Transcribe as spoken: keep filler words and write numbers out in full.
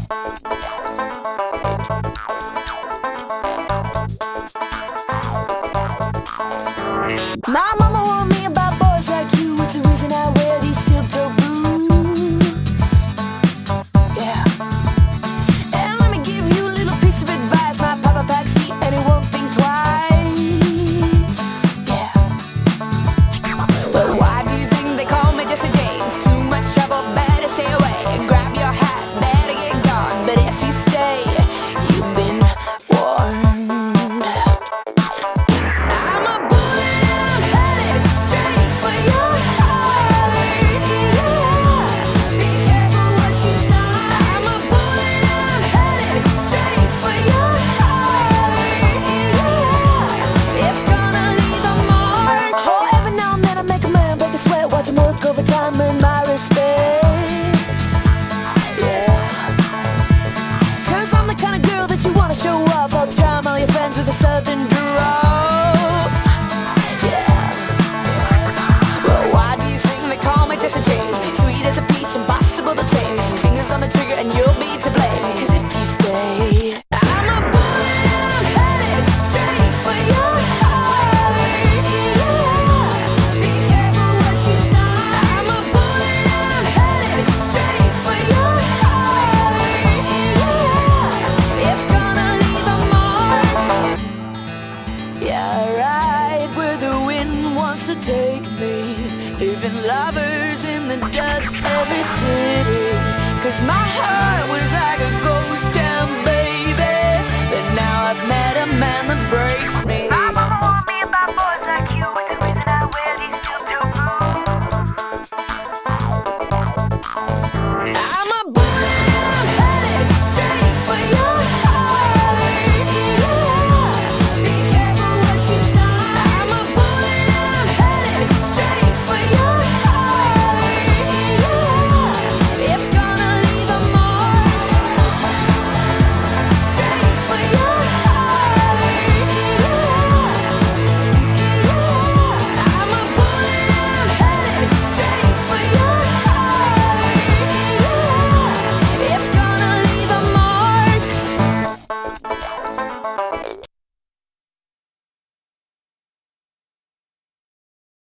My mama warned me about boys like you. It's the reason I wear these steel-toe boots. Yeah. And let me give you a little piece of advice. My papa packs heat and he won't think twice. Yeah. Well, why do you think they call me Jesse James? Too much trouble, better stay away. Grab your hat, better get gone. But if you stay, you've been warned. I'm a bullet and I'm headed straight for your heart. Yeah. Be careful what you start. I'm a bullet and I'm headed straight for your heart. Yeah. It's gonna leave a mark. Oh, every now and then I make a man break a sweat. Watch him work overtime, earn my respect. Yeah. Cause I'm the kind of girl that you wanna show off. I'll charm all your friends with a southern drawl. Yeah. Well, why do you think they call me Jesse James? Sweet as a peach, impossible to tame. Fingers on the trigger and you'll be